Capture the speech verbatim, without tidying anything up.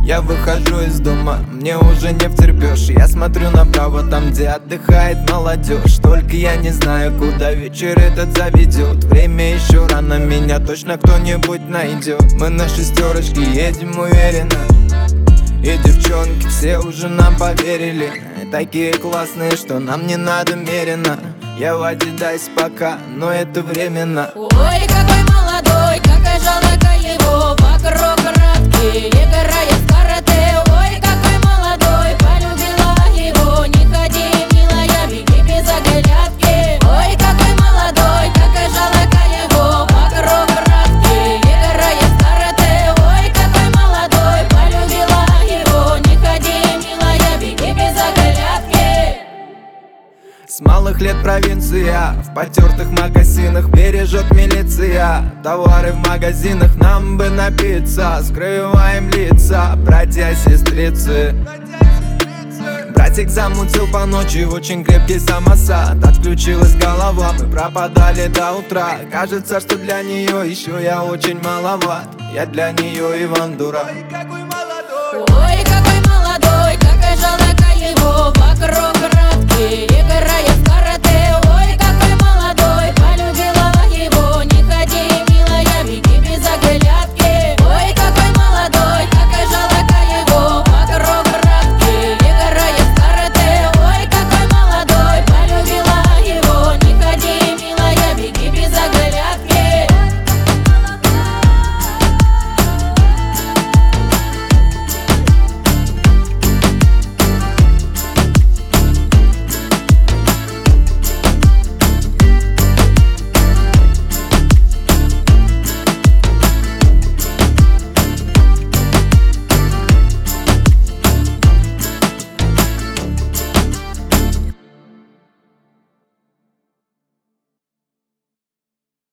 Я выхожу из дома, мне уже не втерпешь. Я смотрю направо, там где отдыхает молодежь. Только я не знаю, куда вечер этот заведет. Время еще рано, меня точно кто-нибудь найдет. Мы на шестерочке едем уверенно, и девчонки все уже нам поверили. Такие классные, что нам не надо мерено. Я в Адидасе пока, но это временно. Ой, какой молодой, какая жалока его. Вокруг краски, играет в карате. Ой, какой молодой, полюбила его. Не ходи, милая, беги без оглядки. Ой, какой молодой, какая жалока его. Вокруг краски, играет в карате. Ой, какой молодой, полюбила его. Не ходи, милая, беги без оглядки. С малых лет провинция, в потертых магазинах бережет милиция. Товары в магазинах, нам бы напиться. Скрываем лица, братья, сестрицы. Братик замутил по ночи, очень крепкий самосад. Отключилась голова, мы пропадали до утра. Кажется, что для нее еще я очень маловат. Я для нее Иван Дурак.